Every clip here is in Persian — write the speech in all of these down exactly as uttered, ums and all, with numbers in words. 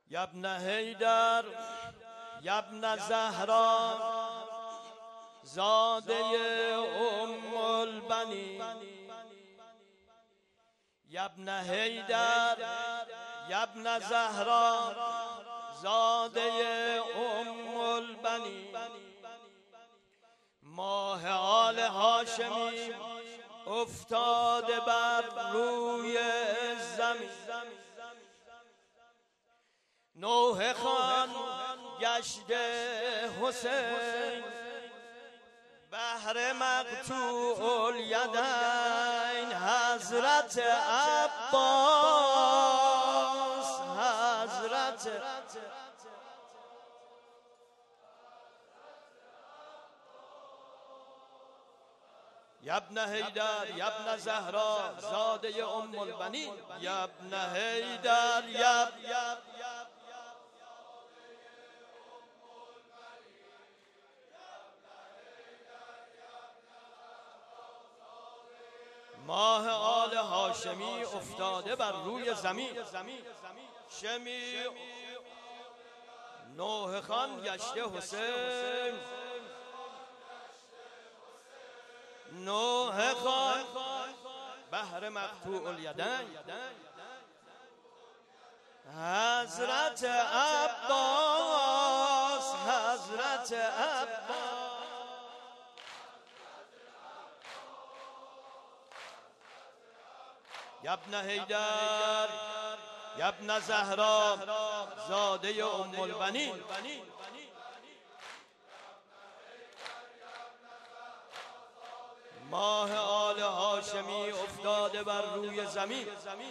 یبن حیدر یبن زهرا زاده ام البنی یبن حیدر یبن زهرا زاده ام البنی ماه آل هاشمی افتاده بر روی زمین نوح خان گشته حسین بهر مقطوع الیدین حضرت عباس حضرت یبن حیدر یبن زهرا زاده ام البنین یبن حیدر یب ماه آل هاشمی افتاده بر روی زمین شمی نوح خان گشته حسین نوح خان بهر مقطوع الیدین حضرت عباس حضرت عباس یبن حیدر یبن زهرا زاده ام البنین ماه آل هاشمی افتاده بر روی زمین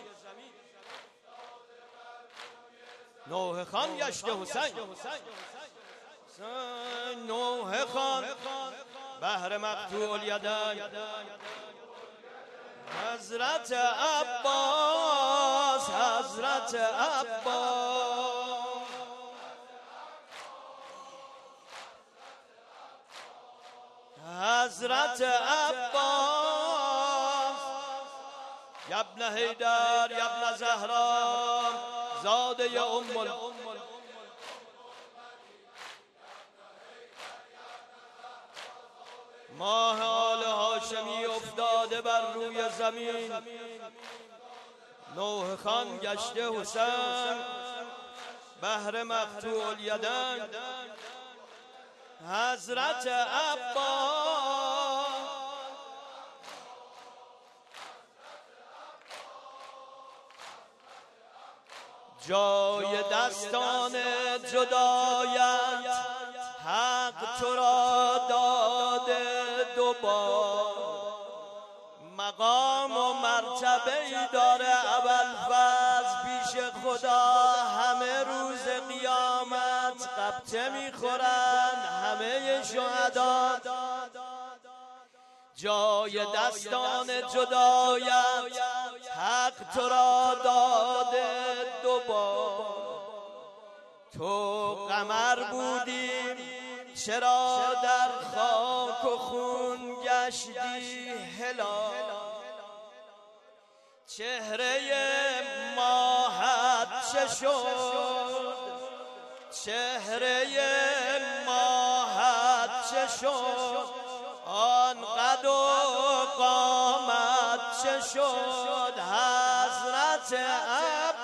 نوح خان گشته حسین نوح خان بهر مقطوع الیدین حضرت عباس حضرت عباس حضرت عباس یبن حیدر یبن زهرا زاده ام البنین ماه آل هاشمی افتاده بر روی زمین نوح خان گشته حسین بهر مقطوع الیدین حضرت عباس جای دستان جدایت حق تو را داده دوبار مقام و مرتبه ای داره ابوالفضل پیش خدا همه روز قیامت قبطه میخورن همه شهدا جای دستان جدایت حق تو را داده دوبار تو قمر بودی چرا در خاک و خون گشتی هلال چهره ماهت چه شد چهره ماهت چه شد آن قد و قامت چه شد حضرت عباس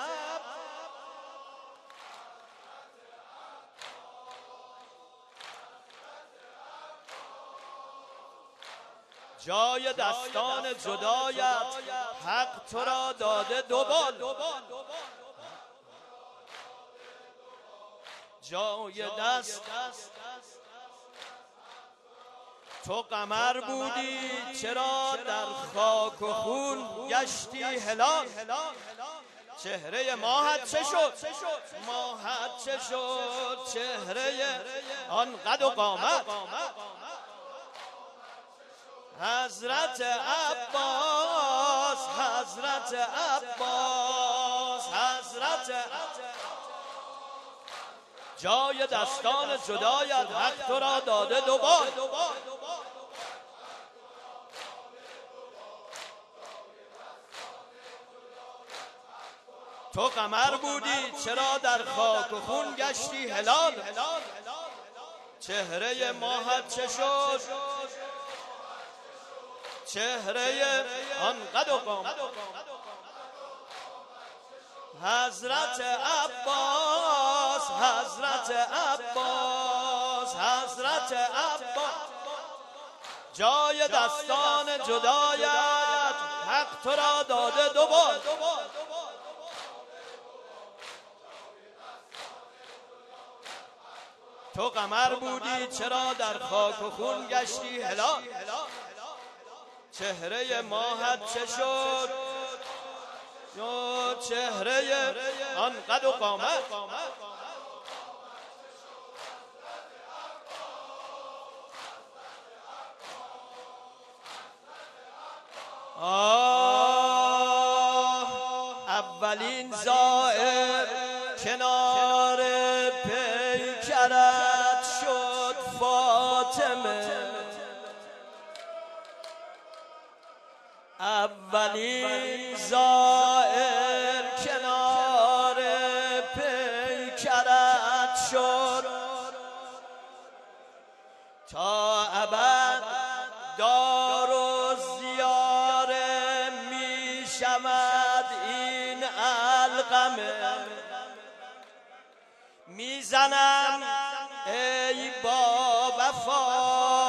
جای دستان جدایت حق تو را داده دوبار جای دست تو قمر بودی چرا در خاک و خون گشتی هلال چهره ماهت چه شد ماهت چه شد چهره آن قد و قامت حضرت عباس حضرت عباس حضرت جای دستان جدایت حق تو را داده دوبار تو قمر بودی چرا در خاک و خون گشتی هلال؟ چهره ماهت چه شد؟ چهره آن قد و قامت حضرت عباس، حضرت عباس، حضرت عباس، جای دستان جدایت حق تو را داده دوبار. تو قمر بودی چرا در خاک و خون گشتی هلال؟ چهره ماهت چه شد؟ یا چهره آن قد و قامت آه اولین زائر کنار پیکرت شد فاطمه، اولین زائر کنار پیکرت شد، تا ابد دار و زیاره می شود این علقمه. میزنم ای با وفا،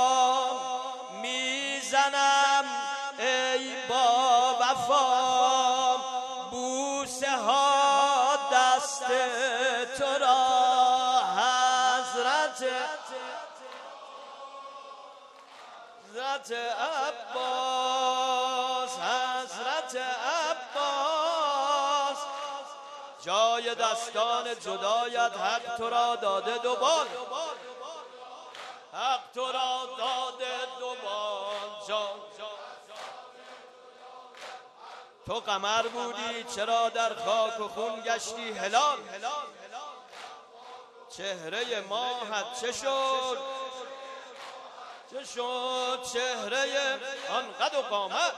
میزنم ای با وفا، بوسه ها دست تو را حضرت حضرت عباس، حضرت عباس، جای دستان جدایت حق تو را داده دوبار، حق تو را داده دوبار. جان تو قمر بودی چرا در خاک و خون گشتی هلال؟ چهره ماهت چه شد؟ چه شد؟ چهره آن قد و قامت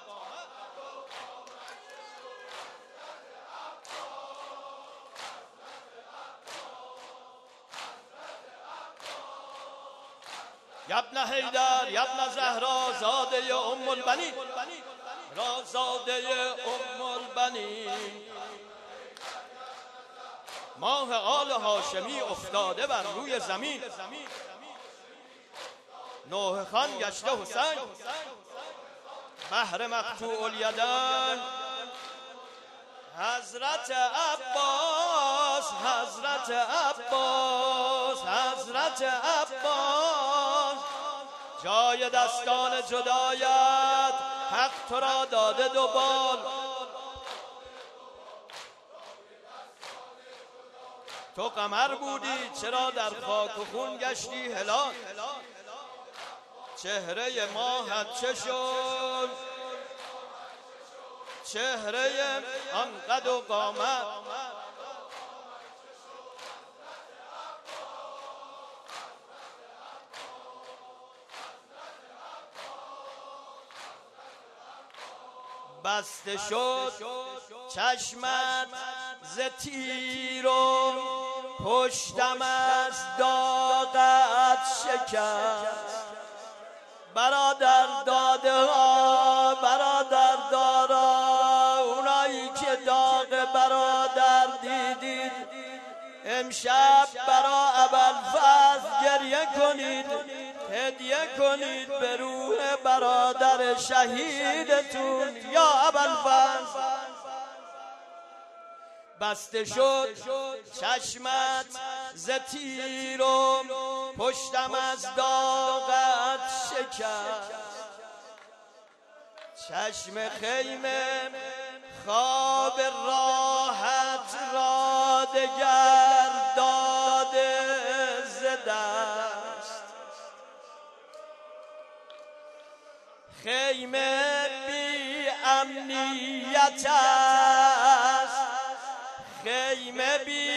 یبن حیدر یبن زهرا زاده ام البنین، را زاده ام البنین، ماه آل هاشمی افتاده بر روی زمین، نوح خان گشته حسین بحر مقطوع الیدین. حضرت عباس، حضرت عباس، حضرت عباس، جای دستان جدایت حق تو را داده دوبار. تو قمر بودی چرا در خاک و خون گشتی هلال؟ چهره ماهت چه شد؟ چهره آن قد و قامت بسته شد چشمت ز تیر و پشتم از داغت شکست. برادر داده ها، برادر دارا، اونایی که داغ برادر دیدید امشب برا ابوالفضل گریه کنید، هدیه کنید به روح برادر شهیدتون یا ابوالفضل. بسته شد چشمت ز تیر و پشتم از داغت شکست. چشم خیمه خواب راحت را دگر داده ز دست. خیمه بی امنیت است، خیمه بی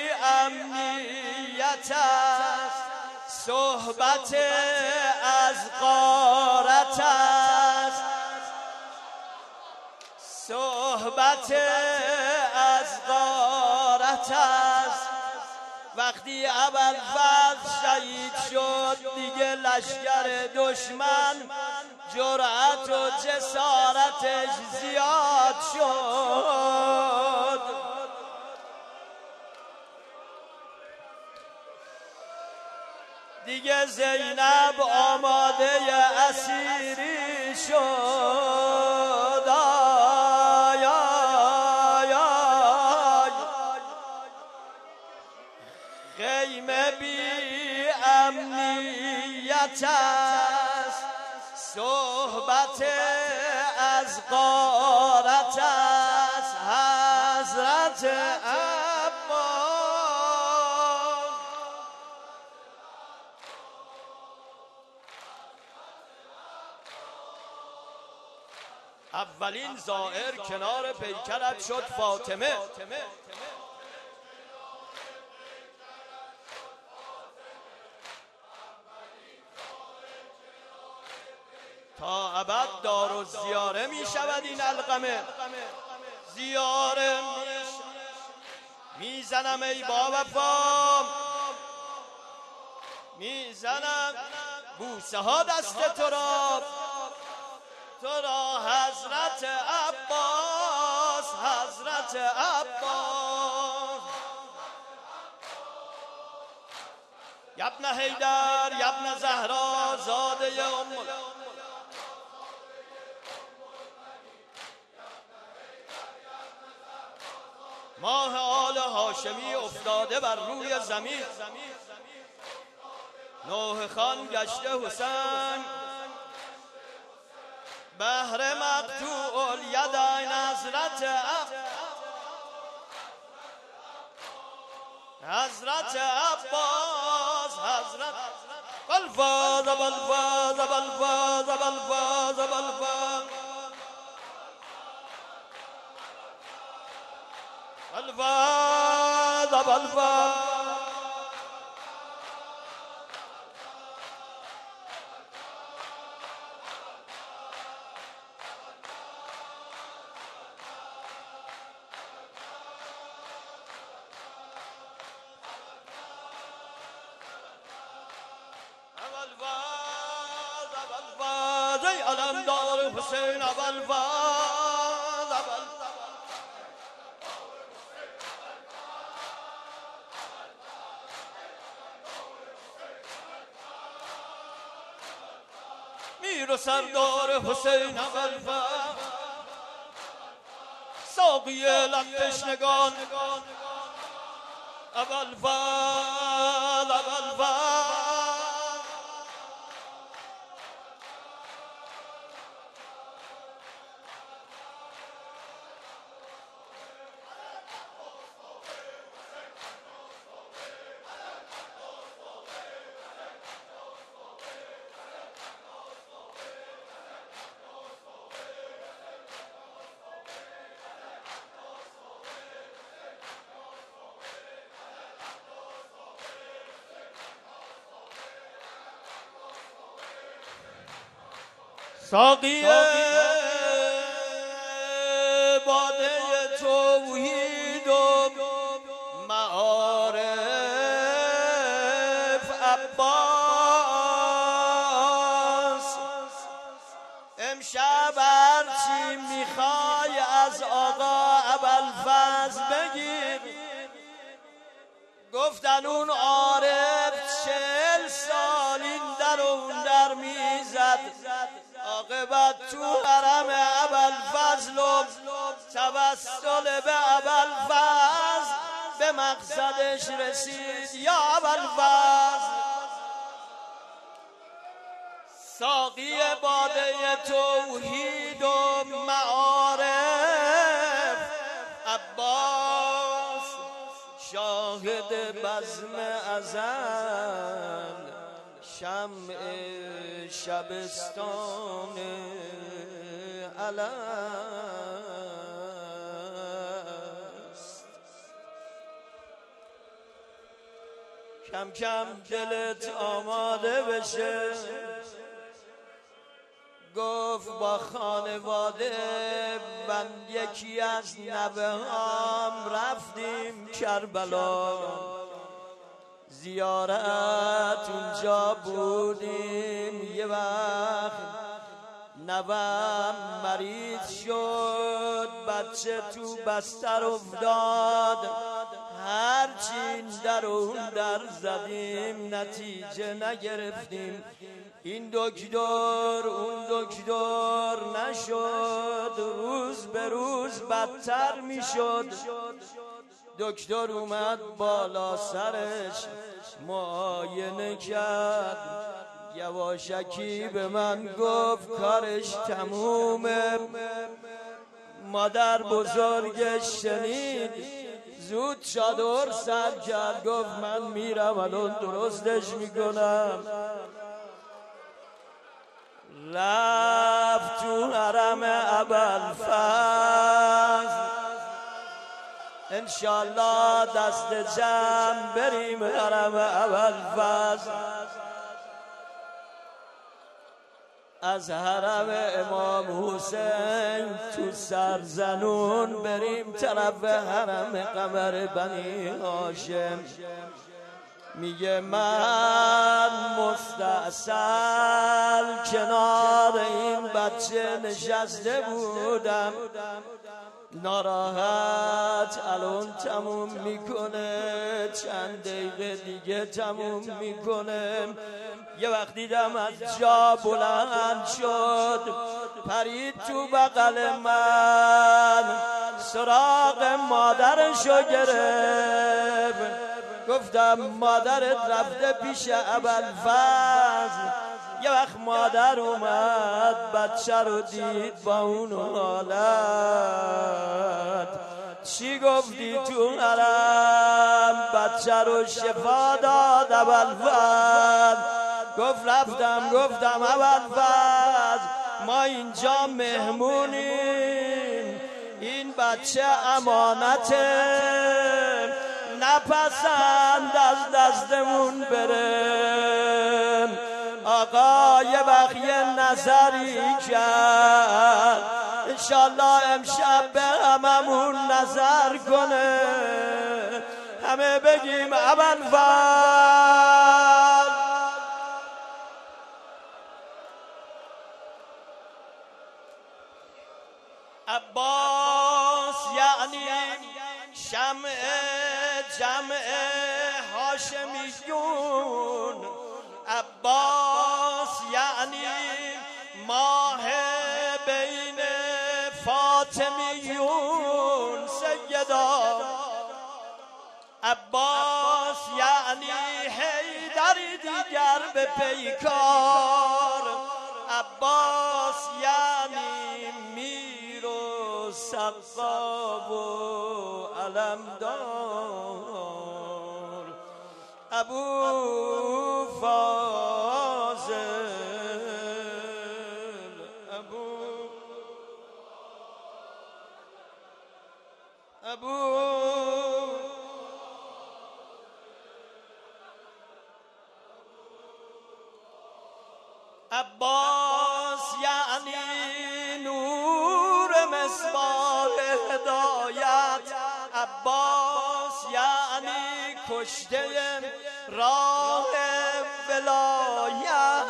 امنیت است، صحبت از غارت است، صحبت از غارت است. وقتی ابوالفضل شهید شد دیگه لشکر دشمن جرأت و جسارتش زیاد شد. دیگه زینب آماده اسیری شد. آی آی آی خیمه بی امنیت است، صحبت از غارت است. حضرت عباس اولین زائر کنار پیکرت شد فاطمه. تا ابد دار و زیاره می شود این علقمه. زیاره می زنم ای با وفا، می زنم بوسه ها دست تو را، تو را حضرت عباس، حضرت عباس. یبن حیدر یبن زهرا زاده ام ماه آل هاشمی افتاده بر روی زمین. نوح خان گشته حسین، بهر مقطوع الیدین حضرت حضرت عباس، حضرت بالفاز بالفاز بالفاز بالفاز بالفاز بالفاز بالفاز ای علمدار حسین ابوالفضل، میر و سردار حسین ابوالفضل، ساقی لب تشنگان ابوالفضل، ابوالفضل ساقی باده توحید و معارف عباس، امشب هرچی میخوای از آقا ابوالفضل بگیر. گفتن اون عارف چهل سال این در و اون در میزد، عاقبت تو حرم ابوالفضل و توسل به ابوالفضل به مقصدش رسید. یا ابوالفضل ساقی باده توحید و معارف عباس، شاهد بزم ازل شمع شبستان الست. کم کم دلت آماده بشه، گفت با خانواده من یکی از نوه‌هام رفتیم کربلا زیارت، اونجا بودیم. یه وقت نوه‌م مریض شد، بچه تو بستر افتاد، هرچی این در و اون در زدیم نتیجه نگرفتیم. این دکتر اون دکتر نشد، روز به روز بدتر میشد. دکتر اومد بالا سرش معاینه کرد، یواشکی به من گفت کارش تمومه. مادر بزرگش شنید، زود چادر سر کرد، گفت من میرم الان درستش میکنم. رفت تو حرم ابوالفضل، انشالله دست جمع بریم حرم ابوالفضل. از حرم امام حسین تو سرزنون بریم طرف حرم قمر بنی هاشم. میگه من مستاصل کنار این بچه نشسته بودم، ناراحت الان تموم میکنه، چند دقیقه دیگه تموم میکنه. یه وقت دیدم از جا بلند شد، پرید تو بغل من، سراغ مادرشو گرفت. گفتم مادرت رفته پیش ابوالفضل. یه وقت مادر اومد، بچه رو دید با اون حالت. چی گفتی تو حرم؟ بچه رو شفا داد ابوالفضل. گفت رفتم گفتم ابوالفضل ما اینجا مهمونیم، این بچه امانته، نپسند از دستمون بره. آقا یه وقت یه نظری کرد، انشالله امشب به هممون نظر کنه، همه بگیم ابوالفضل. عباس یعنی شمع جمع هاشمیون، عباس یعنی ماه بین فاطمیون. سیدا عباس یعنی حیدری دیگر به پیکار، عباس یعنی میر و سقاب و علمدار. ابو فاضل ابو ابو عباس یعنی نور مصباح هدایت، عباس یعنی کشته راه ولایت،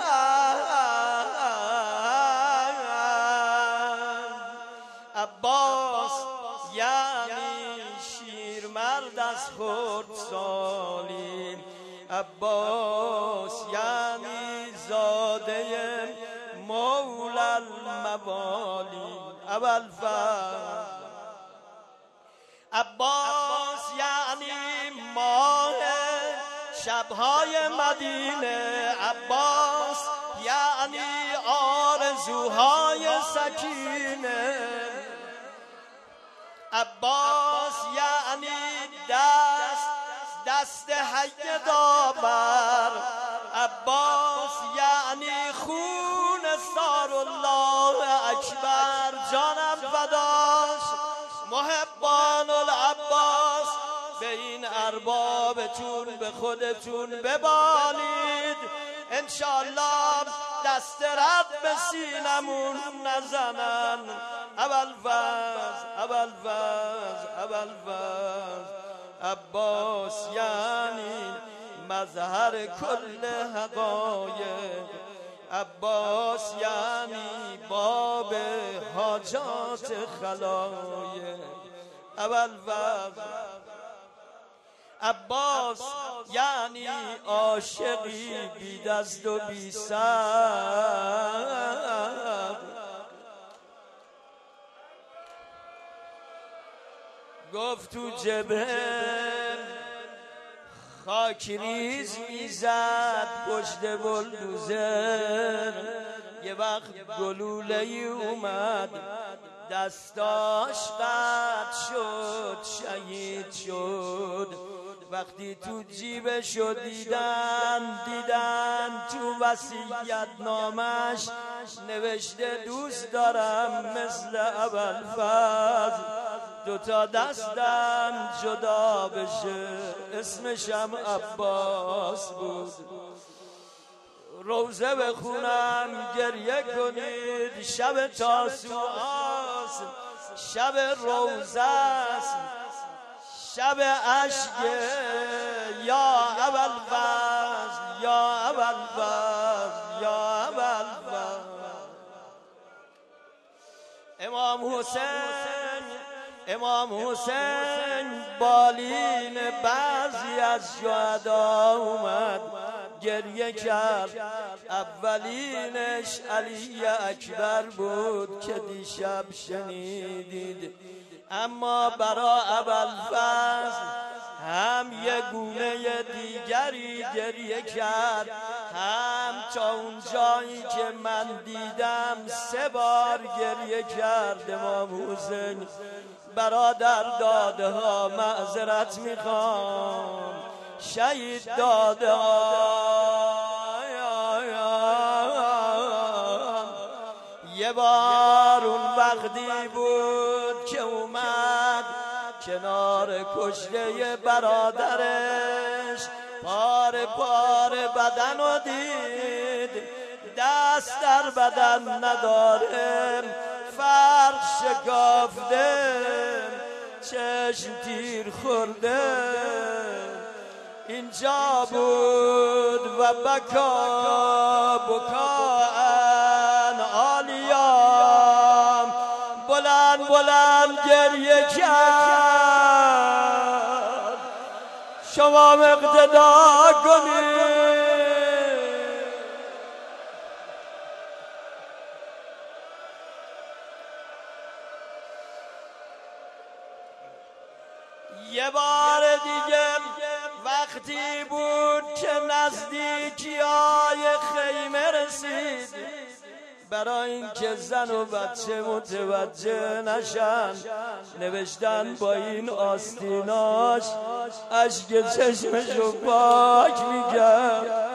عباس یعنی شیرمرد از خردسالی، عباس یعنی زاده مولا الموالی. ابوالفضل عباس یعنی ماه شبهای مدینه، عباس یعنی آرزوهای سکینه، عباس یعنی دست دست حی داور، عباس یعنی خون سار الله اکبر. جانم فداش محبان العباس، به این اربابتون به خودتون ببالید. انشالله دست رد به سینمون نزنن. ابوالفضل ابوالفضل ابوالفضل عباس یعنی مظهر کل حقایق. عباس یعنی باب حاجات خلایق. ابوالفضل عباس یعنی عاشقی بی دست و بی سر. گفت تو جبهه خاک ریز میزد پشت بلدوزر. یه وقت گلوله ای اومد دستاش قطع شد شهید شد. وقتی تو جیبشو دیدن دیدن تو وصیت نامش نوشته دوست دارم مثل ابوالفضل دوتا دستم جدا بشه. اسمشم عباس بود. روزه بخونم گریه کنید، شب تاسوعاست، شب روزه است، شب عشق. یا ابوالفضل یا ابوالفضل یا ابوالفضل. امام حسین امام حسین بالین بعضی از شهدا اومد گریه کرد. اولینش علی اکبر بود که دیشب شنیدید. اما برا ابوالفضل هم یه گونه دیگری گریه کرد، هم تا اون جایی که من دیدم سه بار گریه کرد. امام حسین برادر داده ها معذرت میخوام، شهید داده ها. یه بار اون وقتی بود که اومد کنار کشته برادرش، پار پار بدن رو دید، دست در بدن نداره، فرق شکافته، چشم تیر خورده. اینجا بود و بکا بکاءن عالیام، بلند بلند گریه کرد. شما اقتدا کنید. یه بار دیگه وقتی بود که نزدیکی های خیمه رسید، برای اینکه زن و بچه متوجه نشن نوشتن با این آستیناش اشک چشمشو پاک میگرد.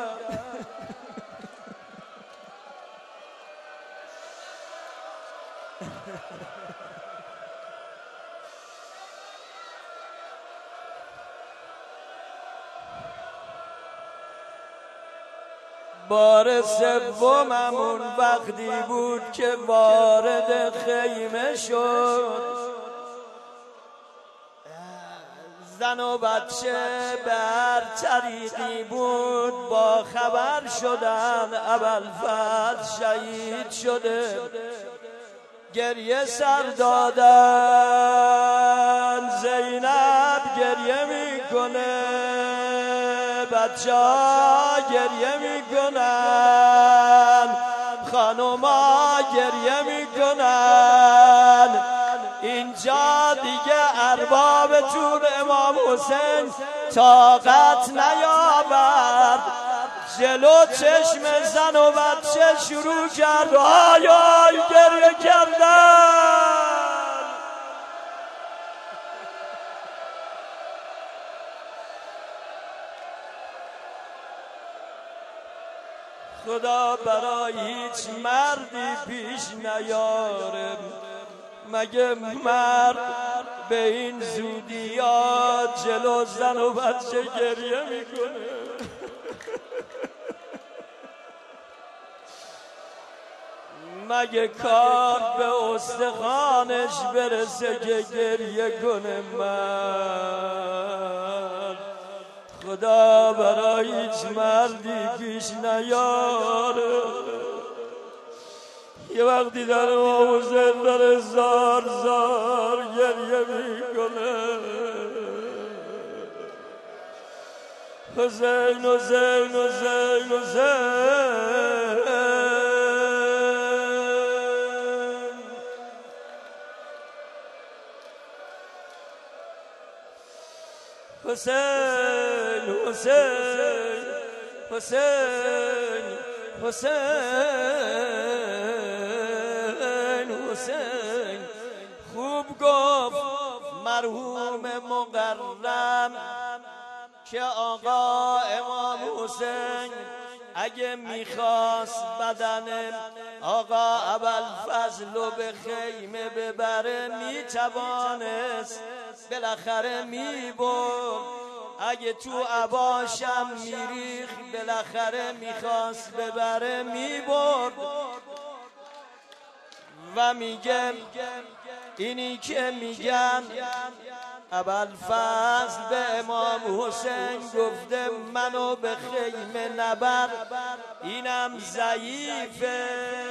بار سوممون وقتی بود که وارد خیمه شد، زن و بچه بر طریقی بود با خبر شدن ابوالفضل شهید شده. گریه سر دادن، زینب گریه میکنه، بچه ها گریه میکنن، خانوما گریه میکنن. اینجا دیگه ارباب تور امام حسین طاقت نیاورد، جلو چشم زن و بچه شروع کرد آی آی گریه کردن. خدا برای هیچ مردی پیش نیاره، مگه مرد به این زودی ها جلو زن و بچه گریه میکنه؟ مگه کار به استخوانش برسه که گریه کنه من خدا برای هیچ مردی پیش نیاره یه وقتی در امام حسین داره زار زار گریه میکنه حسین حسین حسین حسین حسین حسین حسین حسین حسین خوب گفت مرحوم مقرم که آقا امام حسین اگه میخواست بدن آقا ابوالفضل رو به خیمه ببره میتوانست بالاخره میبرد اگه تو عباشم میریخ بالاخره میخواست ببره میبرد و میگم اینی که میگن ابوالفضل به امام حسین گفته منو به خیمه نبر اینم ضعیفه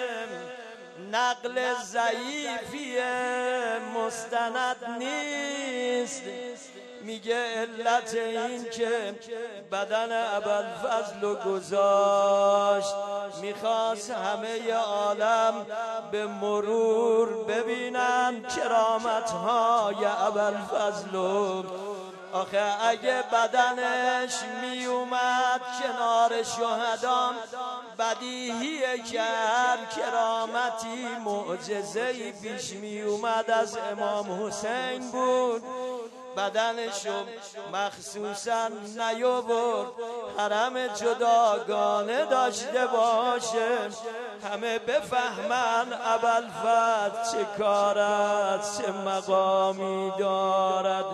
نقل ضعیفیه مستند نیست میگه علت این که بدن ابوالفضل رو گذاشت میخواست همه عالم به مرور ببینن کرامتهای ابوالفضل. آخه اگه بدنش می اومد کنار شهدان بدیهیه که هر کرامتی معجزه‌ای پیش می اومد از امام حسین بود. بدنشو مخصوصا نیاورد حرم جداگانه داشته باشه همه بفهمن ابوالفضل چه کارد چه مقامی دارد.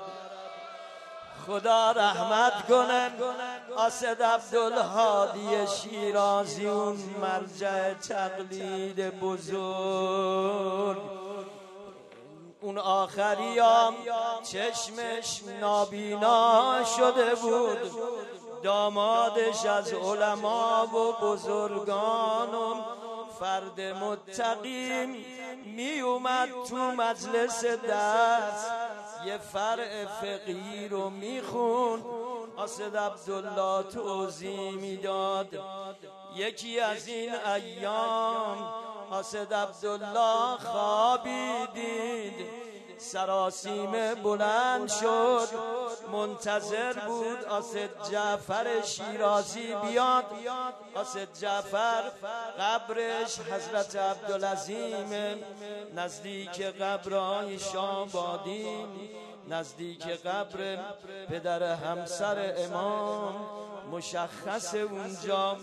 خدا رحمت کنه اسد عبدالهادی شیرازی اون مرجع تقلید بزرگ اون آخریام چشمش نابینا شده بود دامادش از علما و بزرگان و فرد متقیم می اومد تو مجلس درس یه فرع فقهی رو می خون اسد عبدالله توضیح میداد. یکی از این ایام اسد عبدالله خوابی دید سراسیم بلند شد منتظر بود اسد جعفر شیرازی بیاد. اسد جعفر قبرش حضرت عبدالعظیم نزدیک قبر شابادی نزدیک قبر پدر همسر امام مشخص اونجا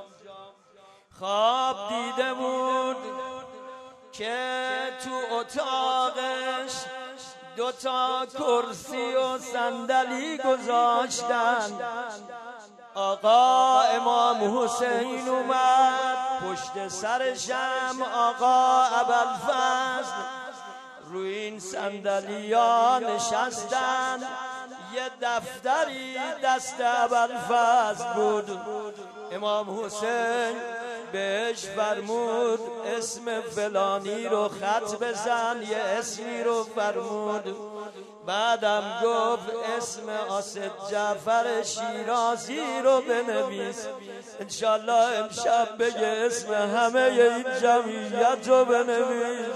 خواب دیده بود که تو اتاقش دوتا کرسی و صندلی گذاشتن. آقا امام حسین اومد پشت سرشم آقا ابوالفضل روی این صندلی‌ها نشستن. یه دفتری دست ابوالفضل بود. امام حسین بهش فرمود اسم فلانی رو خط بزن یه اسمی رو فرمود. بعدم گفت اسم اسد جعفر شیرازی رو بنویس انشالله امشب بگه اسم همه این جمعیت رو بنویس.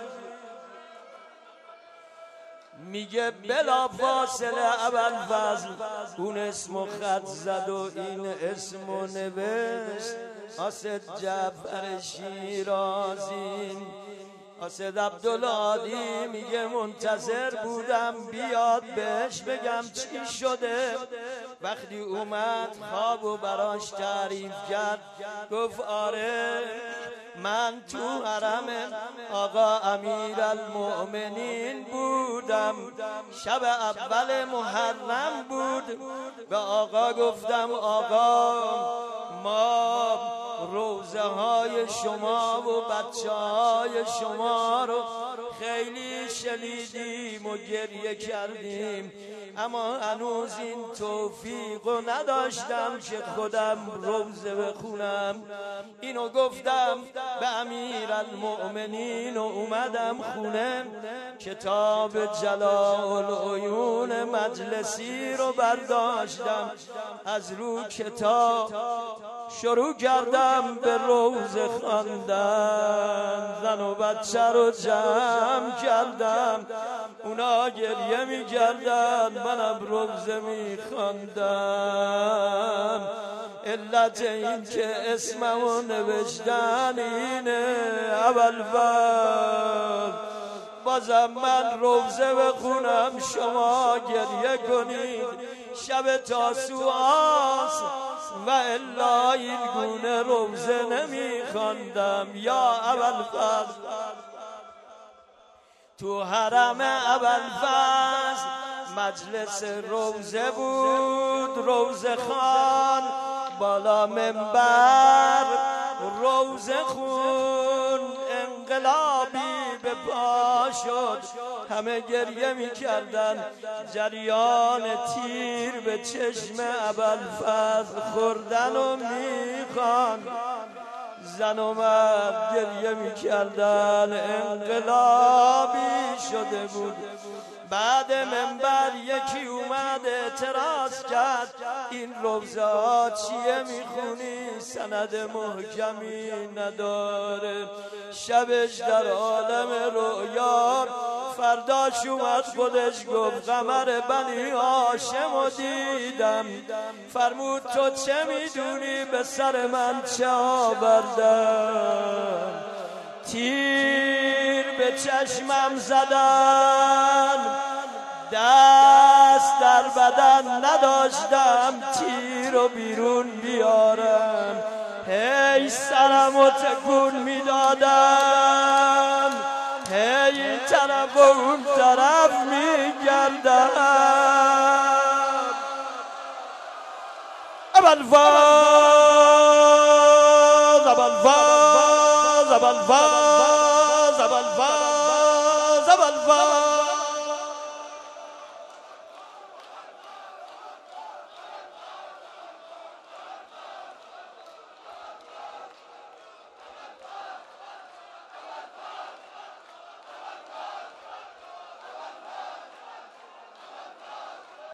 میگه بلا فاصله ابوالفضل اون اسمو خط زد و این اسمو نوشت اسد جعفر شیرازی. اسد عبدالهادی میگه منتظر بودم بیاد بهش بگم چی شده. وقتی اومد خوابو براش تعریف کرد گفت آره من تو حرم آقا امیرالمؤمنین بودم شب اول محرم بود و آقا گفتم آقا ما روزه های شما و بچه های شما رو خیلی شنیدیم و گریه کردیم، اما هنوز این توفیق رو نداشتم که خودم روزه بخونم. اینو گفتم به امیرالمؤمنین و اومدم خونه کتاب جلال العیون مجلسی رو برداشتم، از رو کتاب شروع کردم به روزه خواندن. زن و بچه رو جمع کردم، اونا گریه می کردن، منم روزه می خواندم. علت این که اسممو نوشتن اینه ابوالفضل، بازم من روزه بخونم شما گریه کنید. شب تاسوعاست و الا این گونه روزه نمی خواندم. یا ابوالفضل تو حرم ابوالفضل مجلس روزه بود، روزه خوان بالا منبر روزه خون. انقلابی به پا شد، همه گریه می کردن، جریان تیر به چشم ابوالفضل خوردن و می خواند. زن و مرد گریه می کردن، انقلابی شده بود. بعد منبر یکی اومد اعتراض کرد، این روزه ها چیه میخونی؟ سند محکمی نداره. شبش در عالم رویا، فرداش اومد خودش گفت قمر بنی هاشم رو دیدم. فرمود تو چه میدونی به سر من چه آوردن؟ تیر به چشمم زدن، دست در بدن نداشتم تیر رو بیرون بیارم. هی سرم رو تکون میدادم، هی این طرف و اون طرف میگردم. ابوالفضل ابوالفضل ابوالفضل ابوالفضل ابوالفضل